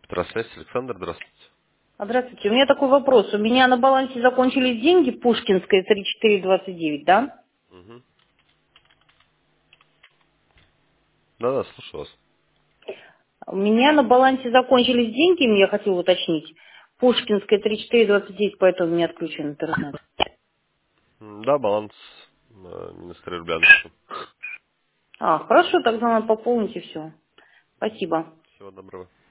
Петросвязь, Александр, здравствуйте. Здравствуйте. У меня такой вопрос. У меня на балансе закончились деньги Пушкинская 3429, да? Угу. Да-да, слушаю вас. У меня на балансе закончились деньги, я хотела уточнить. Пушкинская 3429, поэтому у меня отключен интернет. Да, баланс минус 3 рубля на счету. Хорошо, тогда надо пополнить и все. Спасибо. Всего доброго.